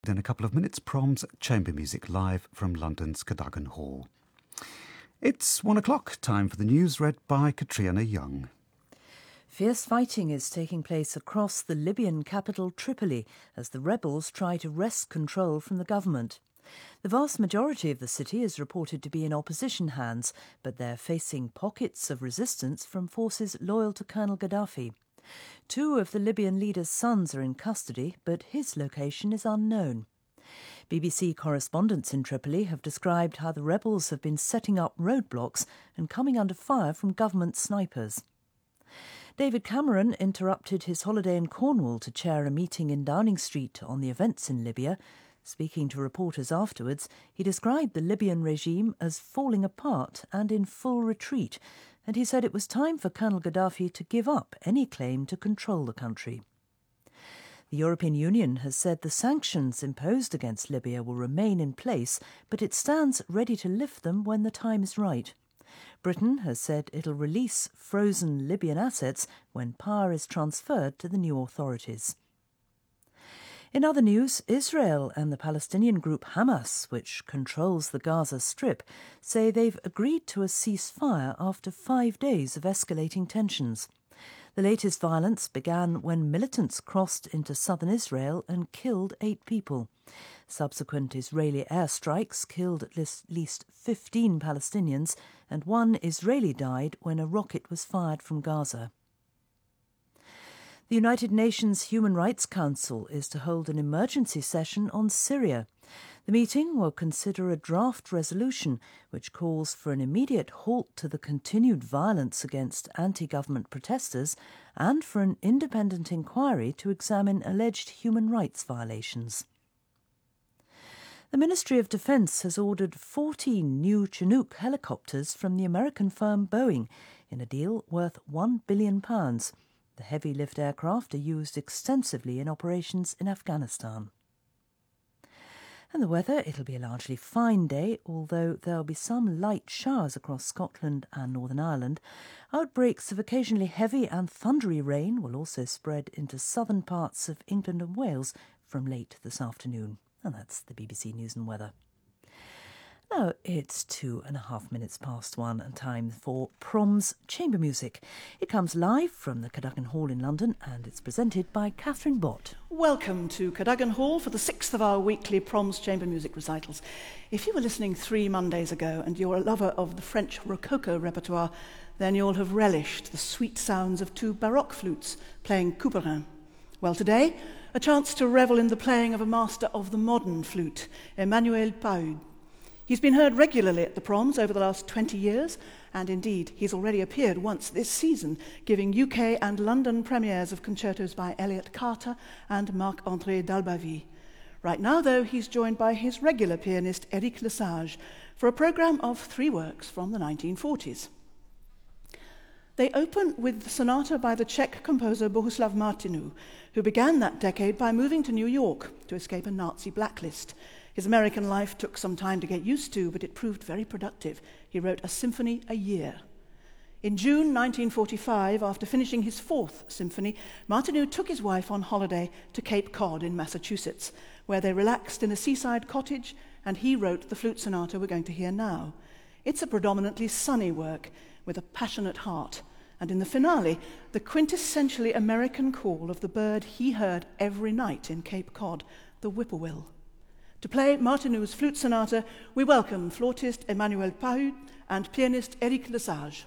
In a couple of minutes, Prom's Chamber Music live from London's Cadogan Hall. It's 1 o'clock, time for the news read by Katrina Young. Fierce fighting is taking place across the Libyan capital Tripoli as the rebels try to wrest control from the government. The vast majority of the city is reported to be in opposition hands, but they're facing pockets of resistance from forces loyal to Colonel Gaddafi. 2 of the Libyan leader's sons are in custody, but his location is unknown. BBC correspondents in Tripoli have described how the rebels have been setting up roadblocks and coming under fire from government snipers. David Cameron interrupted his holiday in Cornwall to chair a meeting in Downing Street on the events in Libya. Speaking to reporters afterwards, he described the Libyan regime as falling apart and in full retreat, and he said it was time for Colonel Gaddafi to give up any claim to control the country. The European Union has said the sanctions imposed against Libya will remain in place, but it stands ready to lift them when the time is right. Britain has said it'll release frozen Libyan assets when power is transferred to the new authorities. In other news, Israel and the Palestinian group Hamas, which controls the Gaza Strip, say they've agreed to a ceasefire after 5 days of escalating tensions. The latest violence began when militants crossed into southern Israel and killed 8 people. Subsequent Israeli airstrikes killed at least 15 Palestinians, and 1 Israeli died when a rocket was fired from Gaza. The United Nations Human Rights Council is to hold an emergency session on Syria. The meeting will consider a draft resolution which calls for an immediate halt to the continued violence against anti-government protesters and for an independent inquiry to examine alleged human rights violations. The Ministry of Defence has ordered 14 new Chinook helicopters from the American firm Boeing in a deal worth £1 billion. The heavy-lift aircraft are used extensively in operations in Afghanistan. And the weather, it'll be a largely fine day, although there'll be some light showers across Scotland and Northern Ireland. Outbreaks of occasionally heavy and thundery rain will also spread into southern parts of England and Wales from late this afternoon. And that's the BBC News and Weather. Now it's 2.5 minutes past 1 and time for Prom's Chamber Music. It comes live from the Cadogan Hall in London and it's presented by Catherine Bott. Welcome to Cadogan Hall for the 6th of our weekly Prom's Chamber Music recitals. If you were listening 3 Mondays ago and you're a lover of the French Rococo repertoire, then you'll have relished the sweet sounds of 2 baroque flutes playing Couperin. Well, today, a chance to revel in the playing of a master of the modern flute, Emmanuel Pahud. He's been heard regularly at the Proms over the last 20 years, and indeed he's already appeared once this season, giving UK and London premieres of concertos by Elliott Carter and Marc-André d'Albavie. Right now, though, he's joined by his regular pianist Éric Lesage for a programme of 3 works from the 1940s. They open with the sonata by the Czech composer Bohuslav Martinu, who began that decade by moving to New York to escape a Nazi blacklist. His American life took some time to get used to, but it proved very productive. He wrote a symphony a year. In June 1945, after finishing his 4th symphony, Martinu took his wife on holiday to Cape Cod in Massachusetts, where they relaxed in a seaside cottage, and he wrote the flute sonata we're going to hear now. It's a predominantly sunny work with a passionate heart, and in the finale, the quintessentially American call of the bird he heard every night in Cape Cod, the whippoorwill. To play Martinu's flute sonata, we welcome flautist Emmanuel Pahud and pianist Éric Lesage.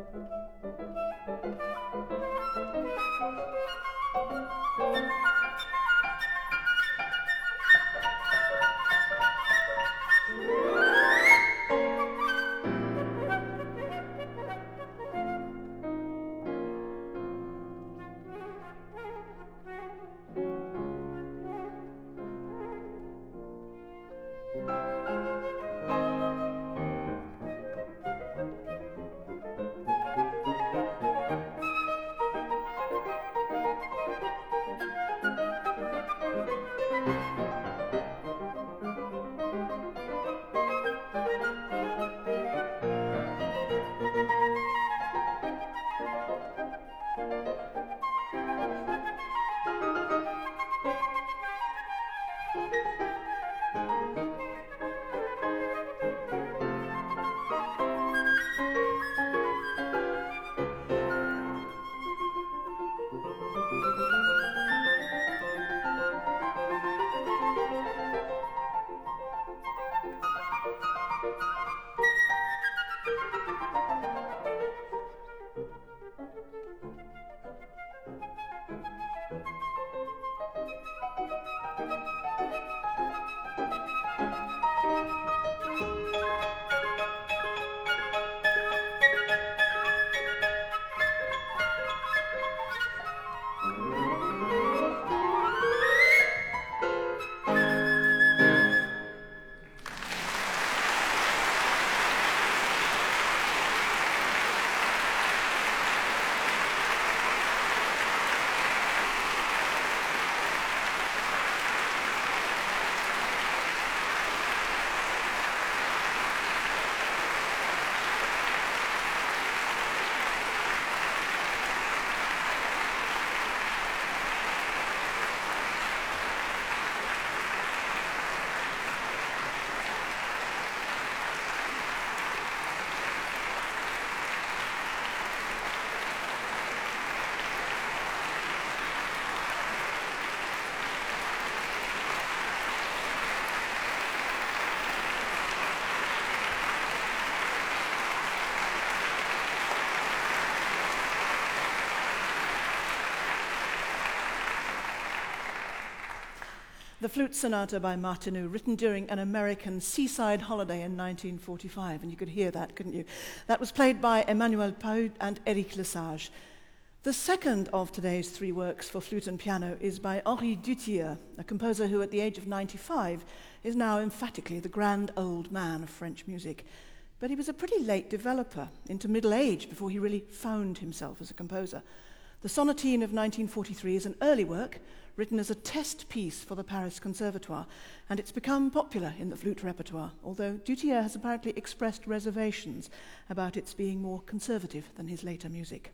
The Flute Sonata by Martinu, written during an American seaside holiday in 1945, and you could hear that, couldn't you? That was played by Emmanuel Pahud and Éric Lesage. The second of today's three works for flute and piano is by Henri Dutilleux, a composer who at the age of 95 is now emphatically the grand old man of French music. But he was a pretty late developer, into middle age, before he really found himself as a composer. The Sonatine of 1943 is an early work written as a test piece for the Paris Conservatoire, and it's become popular in the flute repertoire, although Dutilleux has apparently expressed reservations about its being more conservative than his later music.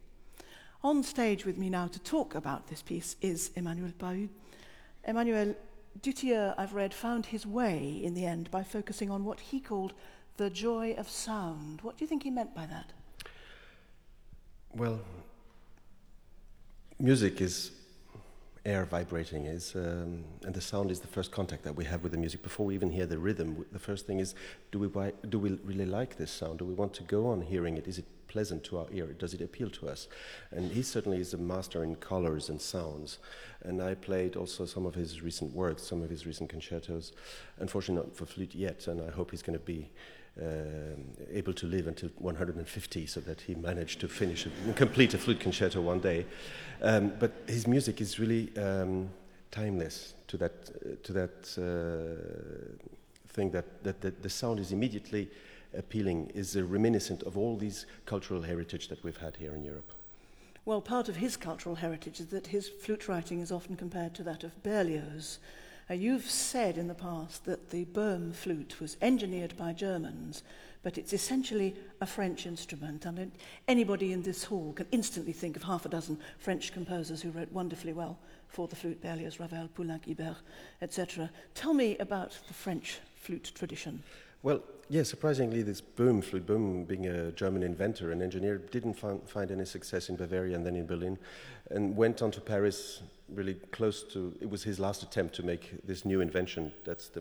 On stage with me now to talk about this piece is Emmanuel Pahud. Emmanuel, Dutilleux, I've read, found his way in the end by focusing on what he called the joy of sound. What do you think he meant by that? Well, music is air vibrating, and the sound is the first contact that we have with the music. Before we even hear the rhythm, the first thing is, do we really like this sound? Do we want to go on hearing it? Is it pleasant to our ear? Does it appeal to us? And he certainly is a master in colors and sounds. And I played also some of his recent works, some of his recent concertos. Unfortunately not for flute yet, and I hope he's going to be able to live until 150, so that he managed to finish and complete a flute concerto one day. But his music is really timeless to that thing that the sound is immediately appealing, is reminiscent of all these cultural heritage that we've had here in Europe. Well, part of his cultural heritage is that his flute writing is often compared to that of Berlioz. You've said in the past that the Böhm flute was engineered by Germans, but it's essentially a French instrument, and anybody in this hall can instantly think of half a dozen French composers who wrote wonderfully well for the flute: Berlioz, Ravel, Poulenc, Ibert, etc. Tell me about the French flute tradition. Well, yeah, surprisingly, this Böhm flute, Böhm being a German inventor and engineer, didn't find any success in Bavaria and then in Berlin, and went on to Paris really close to, it was his last attempt to make this new invention, that's the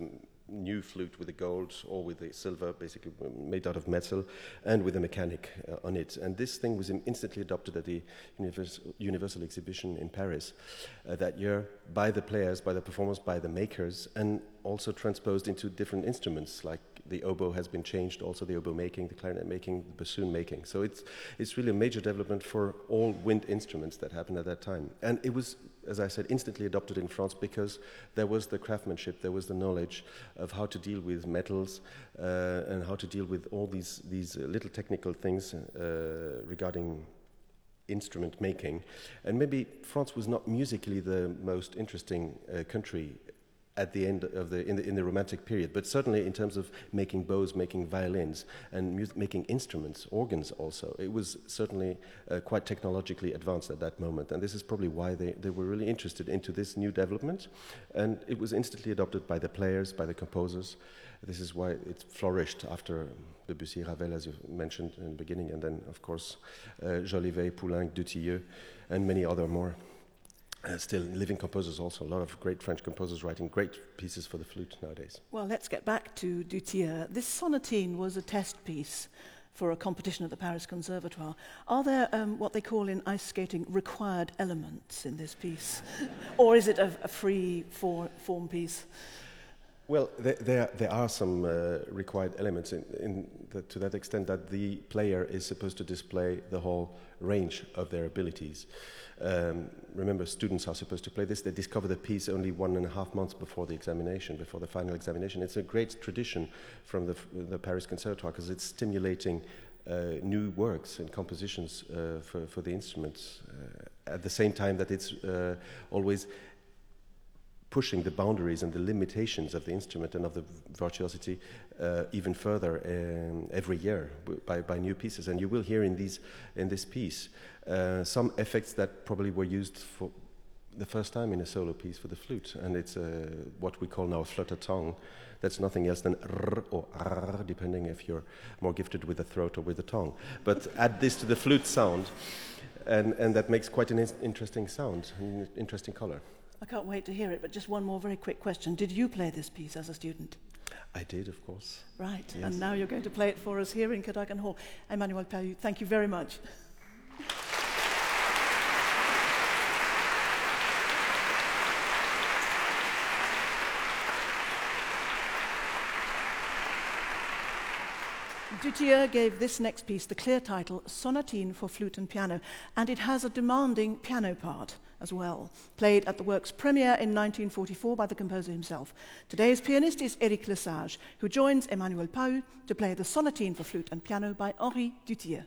new flute with the gold or with the silver, basically made out of metal, and with a mechanic on it. And this thing was instantly adopted at the Universal Exhibition in Paris that year by the players, by the performers, by the makers, and also transposed into different instruments, like the oboe has been changed, also the oboe making, the clarinet making, the bassoon making. So it's really a major development for all wind instruments that happened at that time. And it was, as I said, instantly adopted in France because there was the craftsmanship, there was the knowledge of how to deal with metals and how to deal with all these little technical things regarding instrument making. And maybe France was not musically the most interesting country at the end of in the Romantic period, but certainly in terms of making bows, making violins, and making instruments, organs also, it was certainly quite technologically advanced at that moment. And this is probably why they were really interested into this new development. And it was instantly adopted by the players, by the composers. This is why it flourished after Debussy, Ravel, as you mentioned in the beginning, and then, of course, Jolivet, Poulenc, Dutilleux, and many other more. Still living composers also, a lot of great French composers writing great pieces for the flute nowadays. Well, let's get back to Dutilleux. This sonatine was a test piece for a competition at the Paris Conservatoire. Are there what they call in ice skating required elements in this piece? Or is it a free form piece? Well, there are some required elements to that extent that the player is supposed to display the whole range of their abilities. Remember, students are supposed to play this. They discover the piece only 1.5 months before the examination, before the final examination. It's a great tradition from the Paris Conservatoire because it's stimulating new works and compositions for the instruments at the same time that it's always pushing the boundaries and the limitations of the instrument and of the virtuosity even further every year by new pieces. And you will hear in this piece some effects that probably were used for the first time in a solo piece for the flute. And it's what we call now a flutter tongue. That's nothing else than r or r, depending if you're more gifted with the throat or with the tongue. But add this to the flute sound, and that makes quite an interesting sound, an interesting color. I can't wait to hear it, but just one more very quick question. Did you play this piece as a student? I did, of course. Right, yes. And now you're going to play it for us here in Cadogan Hall. Emmanuel Pahud, thank you very much. Dutilleux gave this next piece the clear title, Sonatine for Flute and Piano, and it has a demanding piano part as well, played at the work's premiere in 1944 by the composer himself. Today's pianist is Éric Lesage, who joins Emmanuel Pahud to play the Sonatine for Flute and Piano by Henri Dutilleux.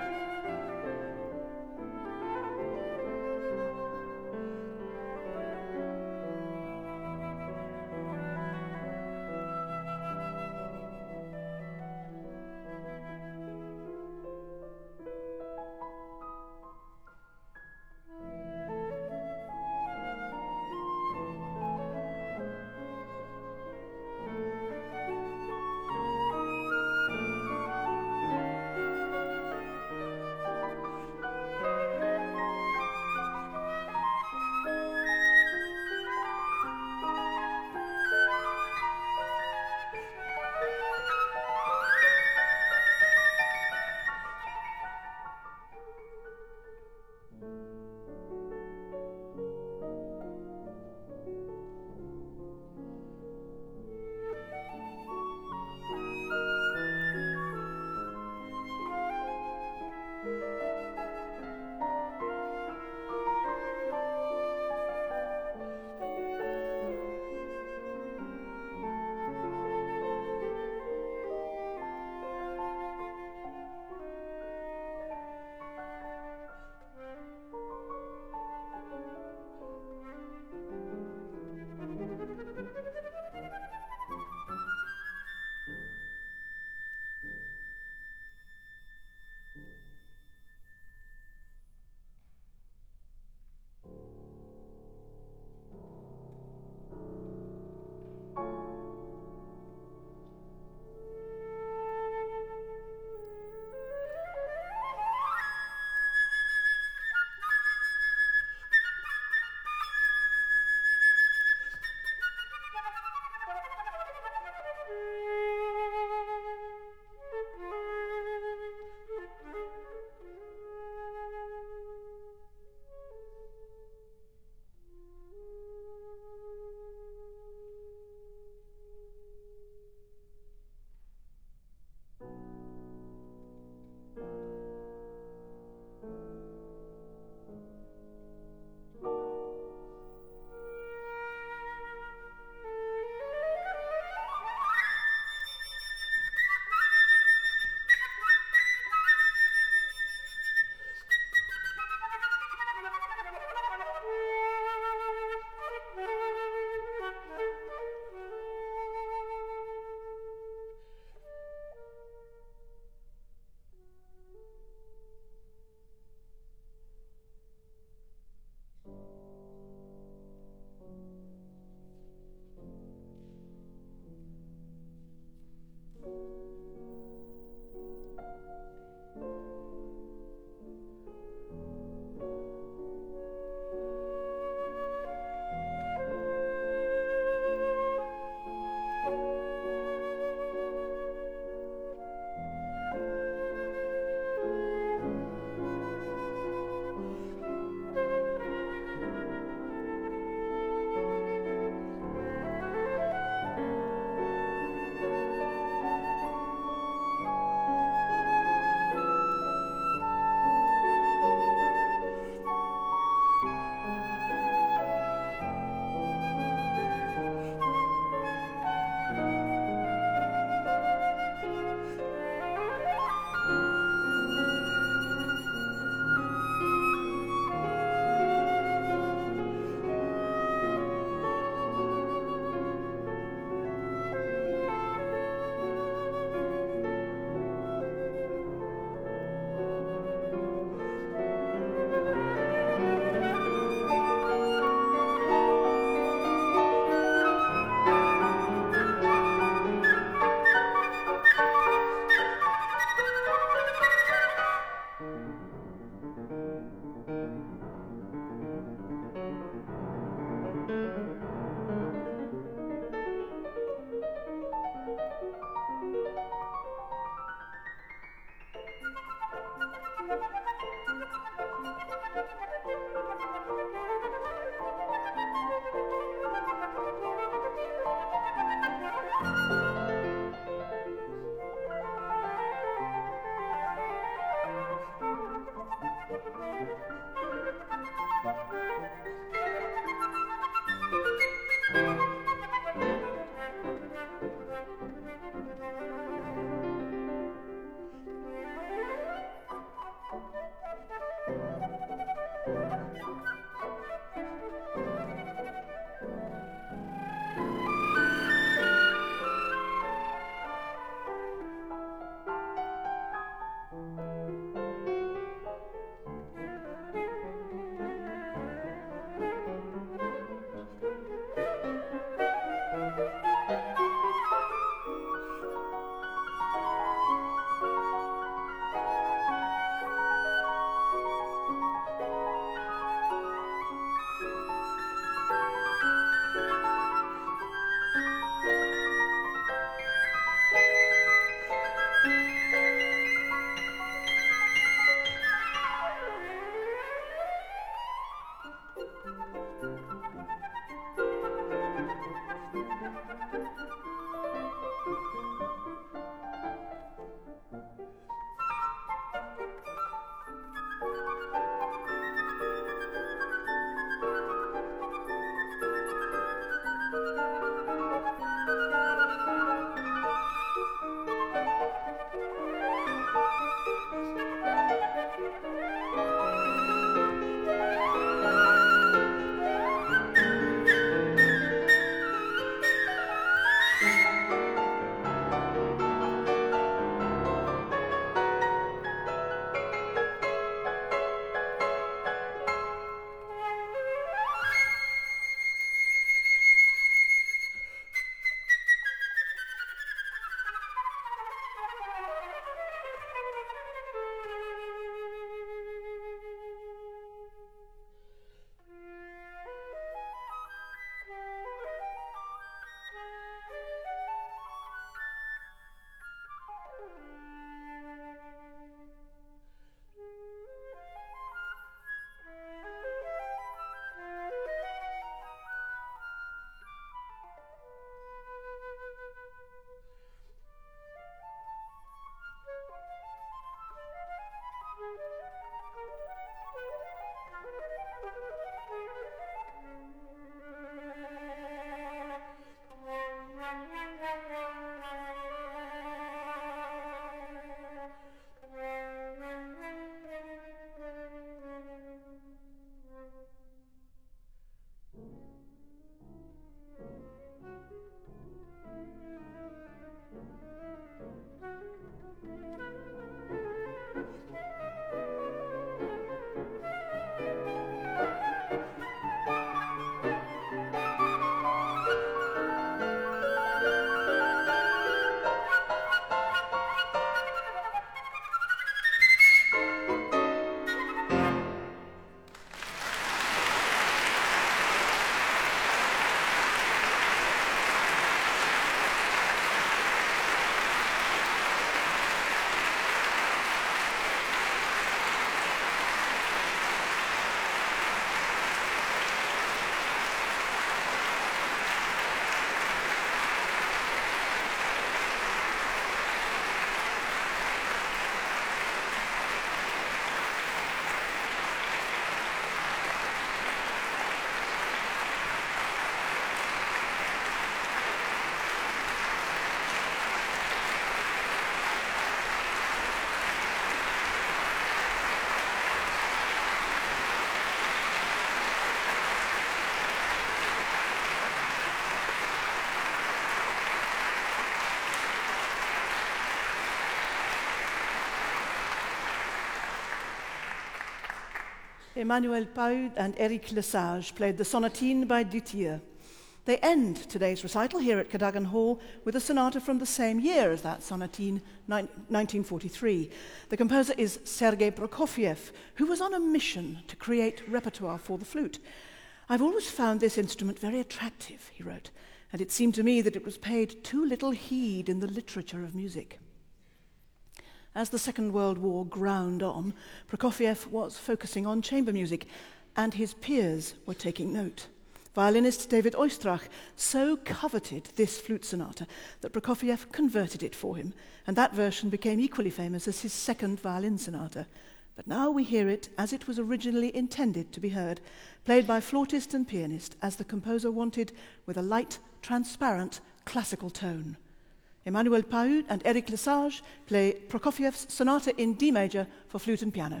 Emmanuel Paud and Éric Lesage played the Sonatine by Duthier. They end today's recital here at Cadogan Hall with a sonata from the same year as that Sonatine, 1943. The composer is Sergei Prokofiev, who was on a mission to create repertoire for the flute. "I've always found this instrument very attractive," he wrote, "and it seemed to me that it was paid too little heed in the literature of music." As the Second World War ground on, Prokofiev was focusing on chamber music, and his peers were taking note. Violinist David Oistrakh so coveted this flute sonata that Prokofiev converted it for him, and that version became equally famous as his second violin sonata. But now we hear it as it was originally intended to be heard, played by flautist and pianist as the composer wanted, with a light, transparent, classical tone. Emmanuel Paud and Éric Lesage play Prokofiev's Sonata in D major for flute and piano.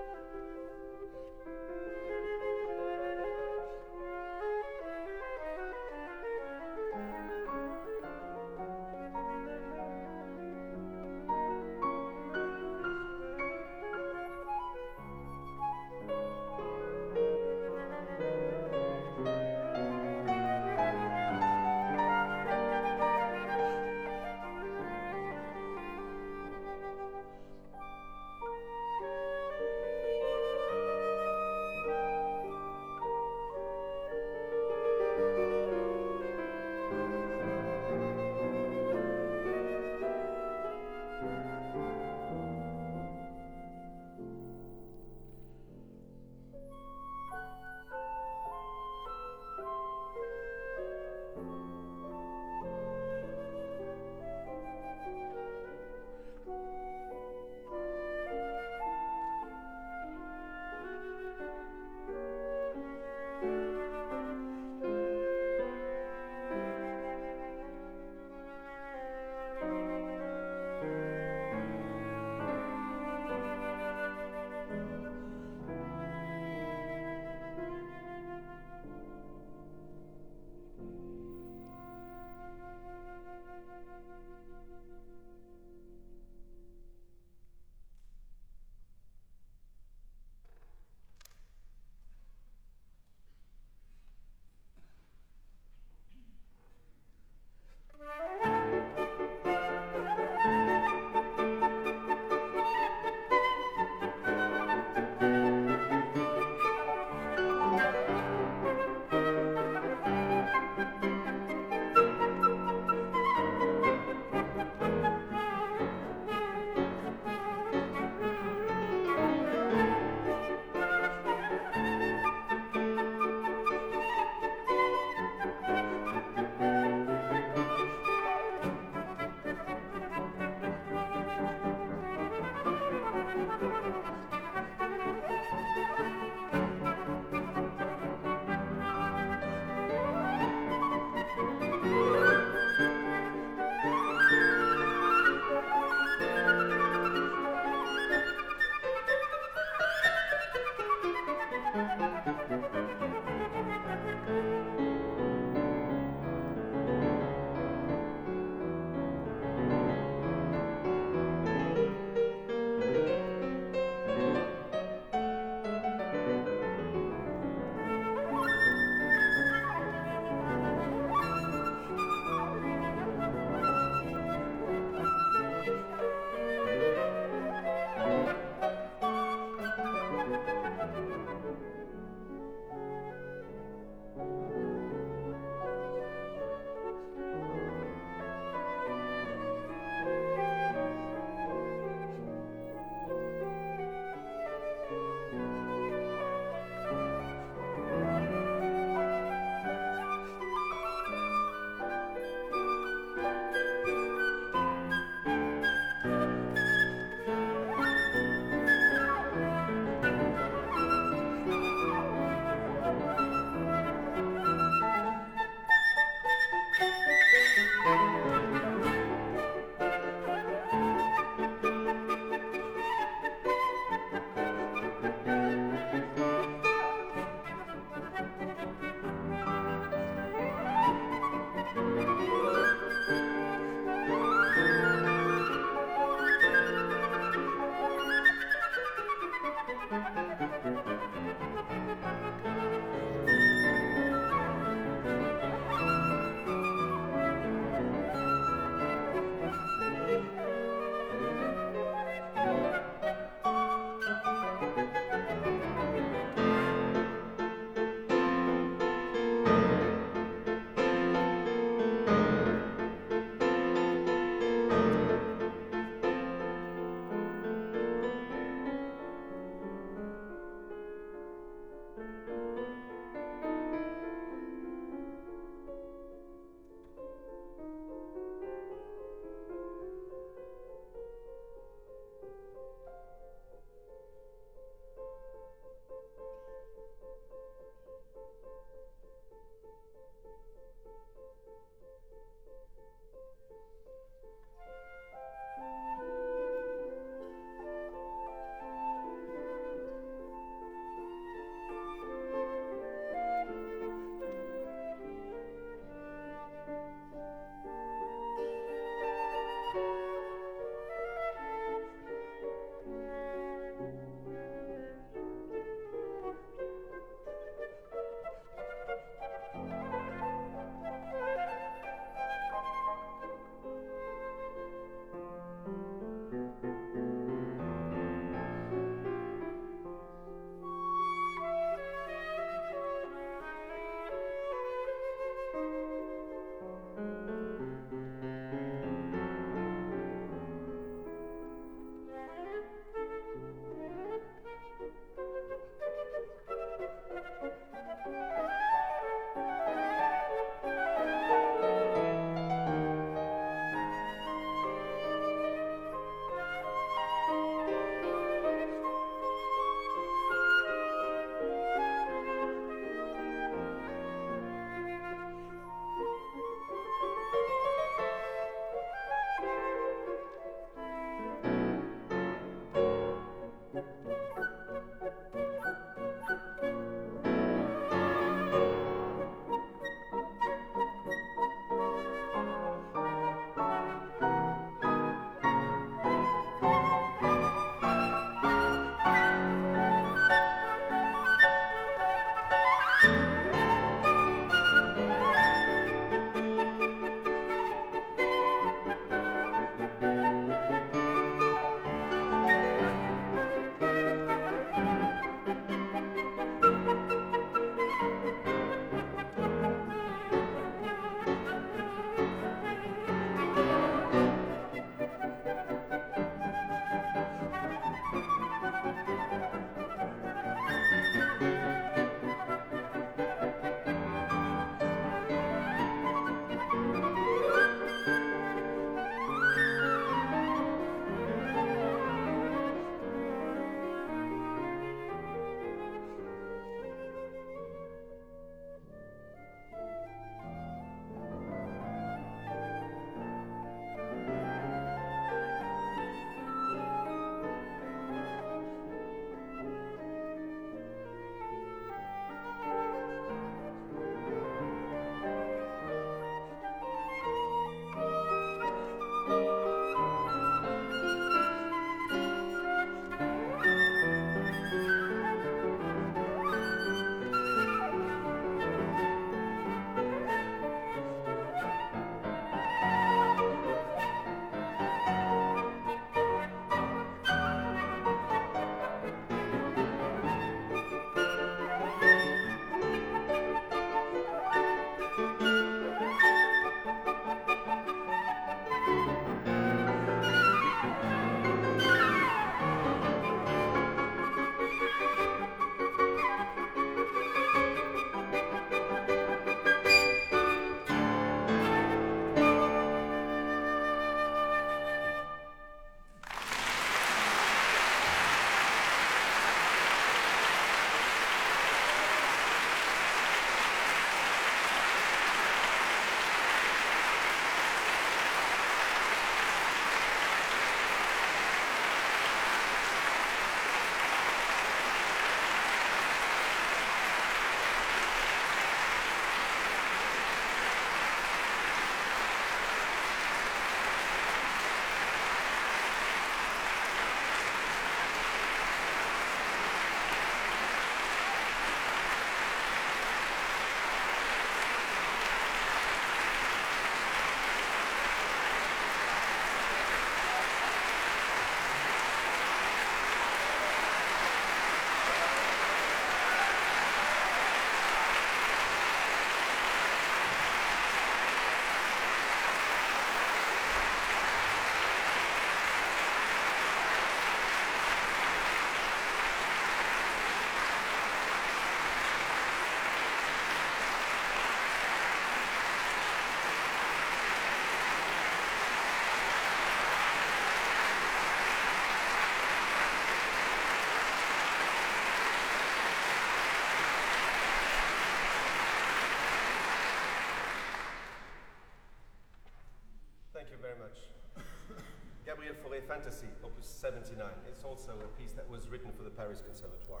Fantasy, Opus 79. It's also a piece that was written for the Paris Conservatoire.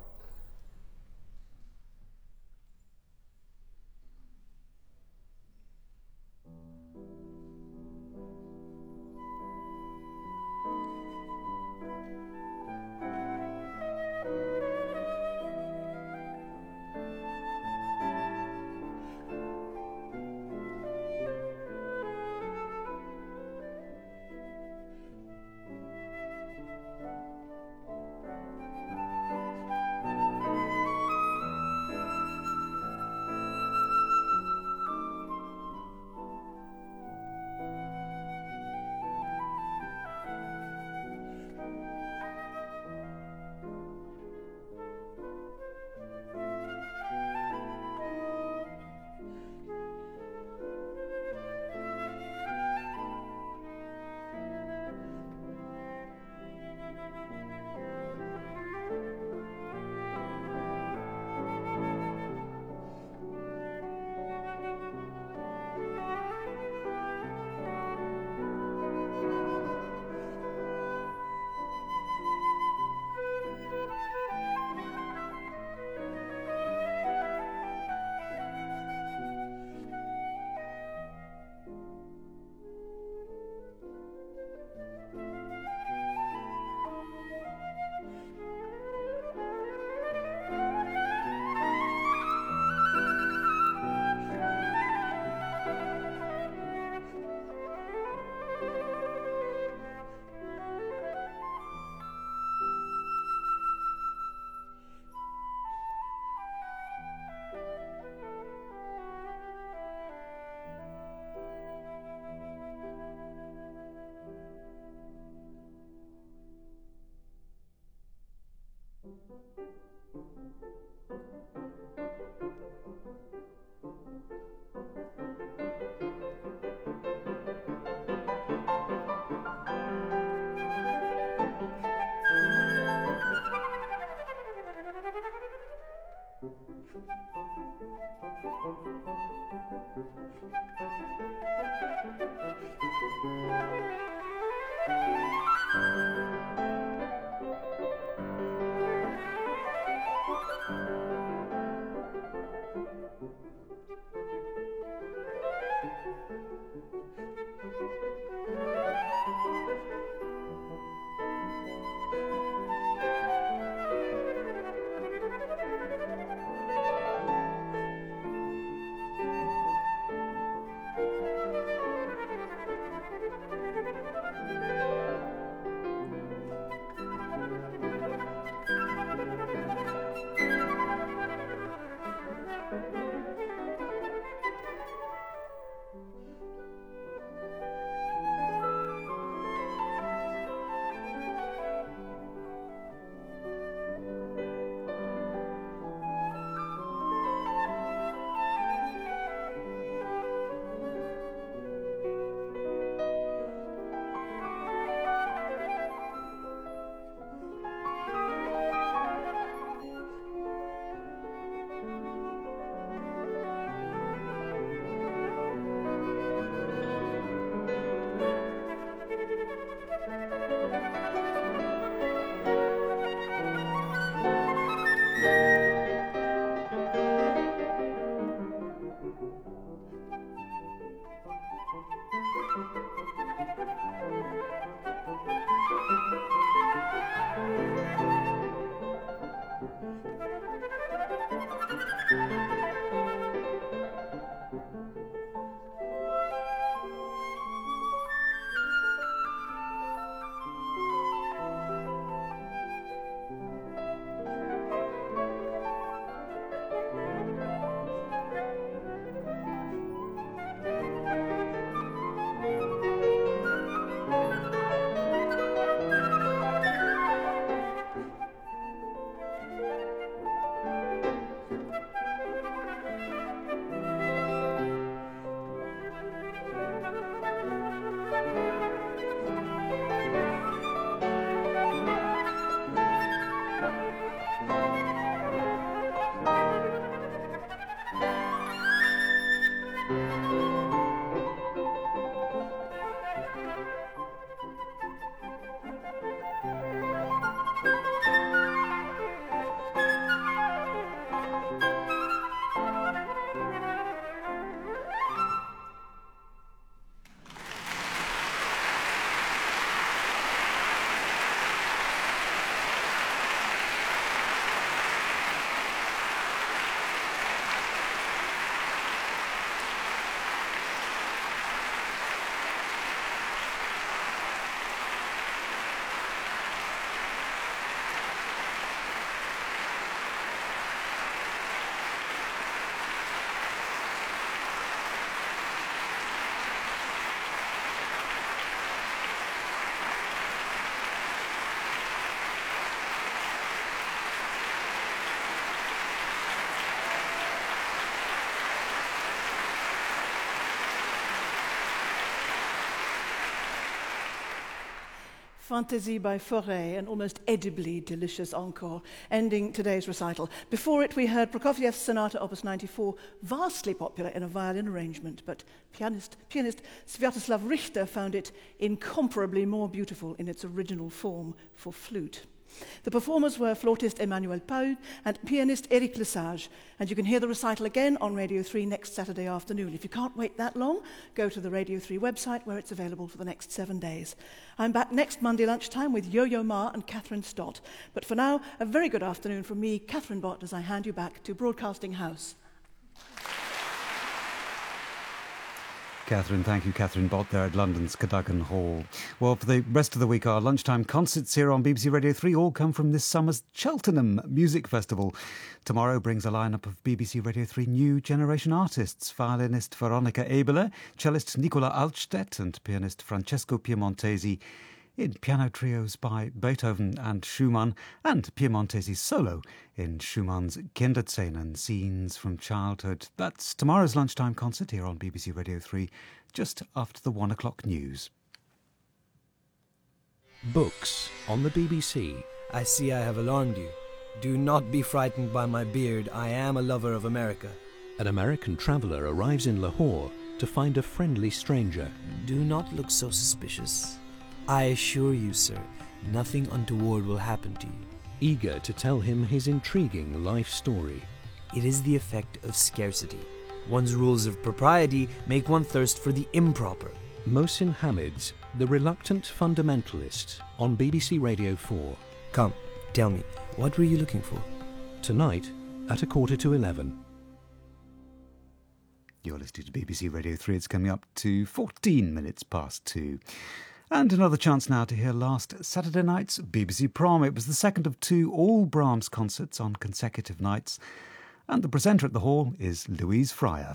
Fantaisie by Fauré, an almost edibly delicious encore, ending today's recital. Before it, we heard Prokofiev's Sonata Opus 94, vastly popular in a violin arrangement, but pianist Sviatoslav Richter found it incomparably more beautiful in its original form for flute. The performers were flautist Emmanuel Paul and pianist Éric Lesage, and you can hear the recital again on Radio 3 next Saturday afternoon. If you can't wait that long, go to the Radio 3 website where it's available for the next 7 days. I'm back next Monday lunchtime with Yo-Yo Ma and Catherine Stott. But for now, a very good afternoon from me, Catherine Bott, as I hand you back to Broadcasting House. Catherine, thank you, Catherine Bott there at London's Cadogan Hall. Well, for the rest of the week, our lunchtime concerts here on BBC Radio 3 all come from this summer's Cheltenham Music Festival. Tomorrow brings a lineup of BBC Radio 3 new generation artists: violinist Veronica Eberle, cellist Nicola Altstedt and pianist Francesco Piemontesi, in piano trios by Beethoven and Schumann, and Piemontesi's solo in Schumann's Kinderzähnen, Scenes from Childhood. That's tomorrow's lunchtime concert here on BBC Radio 3, just after the 1 o'clock news. Books on the BBC. I see I have alarmed you. Do not be frightened by my beard. I am a lover of America. An American traveller arrives in Lahore to find a friendly stranger. Do not look so suspicious. I assure you, sir, nothing untoward will happen to you. Eager to tell him his intriguing life story. It is the effect of scarcity. One's rules of propriety make one thirst for the improper. Mohsin Hamid's The Reluctant Fundamentalist on BBC Radio 4. Come, tell me, what were you looking for? Tonight at 11:15. You're listening to BBC Radio 3. It's coming up to 14 minutes past 2. And another chance now to hear last Saturday night's BBC Prom. It was the second of 2 all Brahms concerts on consecutive nights. And the presenter at the hall is Louise Fryer.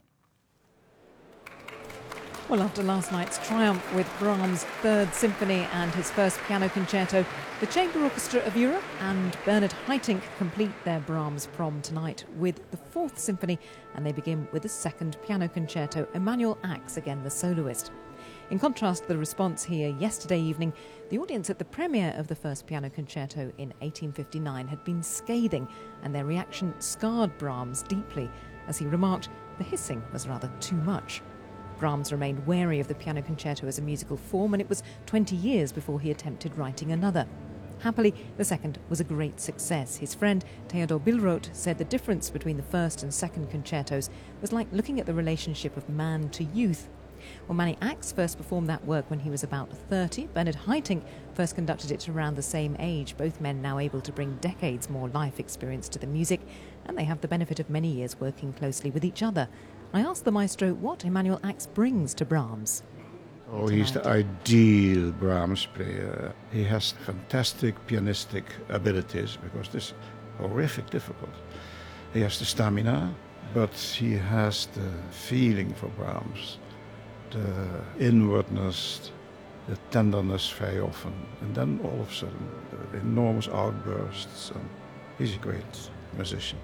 Well, after last night's triumph with Brahms' Third Symphony and his first piano concerto, the Chamber Orchestra of Europe and Bernard Haitink complete their Brahms Prom tonight with the Fourth Symphony, and they begin with the second piano concerto, Emanuel Ax, again the soloist. In contrast to the response here yesterday evening, the audience at the premiere of the first piano concerto in 1859 had been scathing, and their reaction scarred Brahms deeply. As he remarked, the hissing was rather too much. Brahms remained wary of the piano concerto as a musical form, and it was 20 years before he attempted writing another. Happily, the second was a great success. His friend Theodor Billroth said the difference between the first and second concertos was like looking at the relationship of man to youth. Well, Manny Ax first performed that work when he was about 30. Bernard Haitink first conducted it around the same age, both men now able to bring decades more life experience to the music, and they have the benefit of many years working closely with each other. I asked the maestro what Emanuel Ax brings to Brahms. Oh, he's the ideal Brahms player. He has fantastic pianistic abilities, because this is horrific difficult. He has the stamina, but he has the feeling for Brahms. The inwardness, the tenderness very often, and then all of a sudden the enormous outbursts. He's a great musician.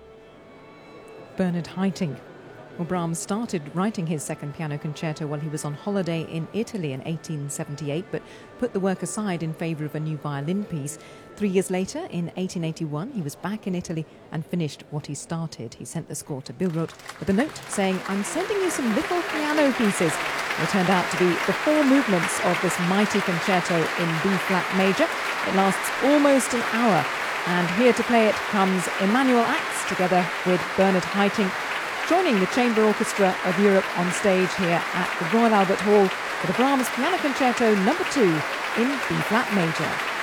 Bernard Haitink. Well, Brahms started writing his second piano concerto while he was on holiday in Italy in 1878, but put the work aside in favour of a new violin piece. 3 years later, in 1881, he was back in Italy and finished what he started. He sent the score to Billroth with a note saying, "I'm sending you some little piano pieces." They turned out to be the 4 movements of this mighty concerto in B-flat major. It lasts almost an hour. And here to play it comes Emanuel Ax together with Bernard Haitink, joining the Chamber Orchestra of Europe on stage here at the Royal Albert Hall for the Brahms Piano Concerto No. 2 in B-flat major.